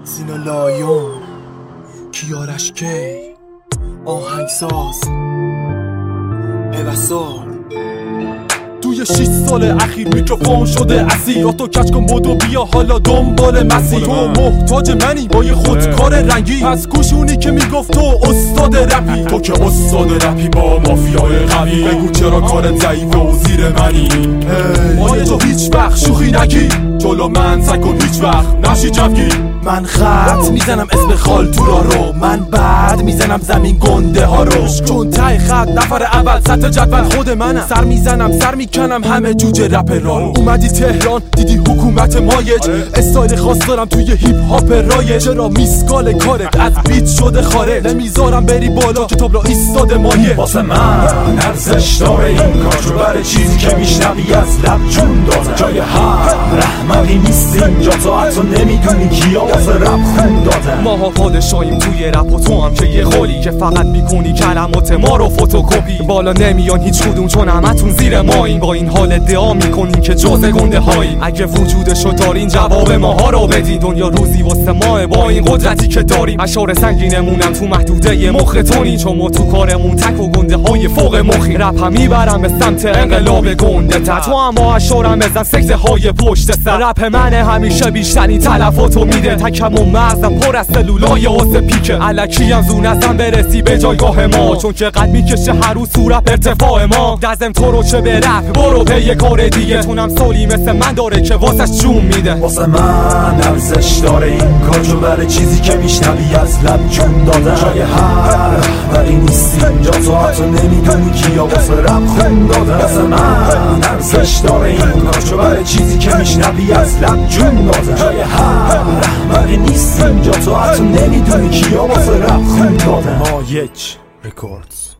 سینا لایون، کیارش کی، آهنگساز، پیوستار. توی 6 سال اخیر میکروفون شده اسیر. تو کج کن بدو بیا حالا دنبال مسیر. تو محتاج منی با یه خودکار رنگی. پس کوشونی که میگفت تو استاد رپی. تو که استاد رپی با مافیای قوی. بگو چرا کارت ضعیفه و زیر منی. ما تو هیچ وقت شوخی نگی. جلو من سکن هیچ وقت نشی جوگی. من خط میزنم اسم خالتورا رو. من بعد میزنم زمین گنده ها رو. چون تای خط نفر اول سطح جدول خود منم. سر میزنم سر میکنم همه جوجه رپرها رو. اومدی تهران دیدی حکومت مایج. استایل خاص دارم توی هیپ هاپ رایج. چرا میسکال کارت از بیت شده خارج. نمیذارم بری بالا کتاب را ایستاده مایه. واسه من ارزش داره این کار. جو بر چیزی که میشنوی از لب جون داده. جای هر رحمقی نیست اینجا. تو حتی نمیدونی کیا واسه رپ خون دادن. ماها پادشاهیم توی رپ و تو هم که یه خالی. که فقط میکنی کلمات ما رو فتوکپی. بالا نمیان هیچ کدوم چون همتون زیر مایین. با این حال ادعا میکنین که جز گنده هایین. اگه وجودشو دارین جواب ماها رو بدین. دنیا روزی واسه ماه با این قدرتی که داریم. اشعار سنگینمونم تو محدوده مختونی. چون ما تو کارمون تک و گنده های فوق مخی. رپ هم میبرم به سمت انقلاب گنده تر. تو اما اشعارم بزن سکته های پشت سر. رپ منه همیشه بیشترین تلفاتو میده. تکم و مغزم پر از سلولای واسه پیکه. الکی هم زون ازم برسی به جایگاه ما. چون که قد میکشه هر روز تو رپ ارتفاع ما. دزم تو رو چه به رپ برو به یه کار دیگه. تونم سالی مثل من داره که واسش جون میده. واسه من ارزش داره این کار. جو بر چیزی که میشنوی از لب جون دادن. جای هر ولی نیست اینجا. تو حتی نمیدونی کیا واسه رپ خون دادن. واسه من ارزش داره این کار. جو بر چیزی که میشنوی از لب جون دادن. جای هر ولی نیست اینجا. تو حتی نمیدونی کیا واسه رپ خون دادن. ما یک رکوردز.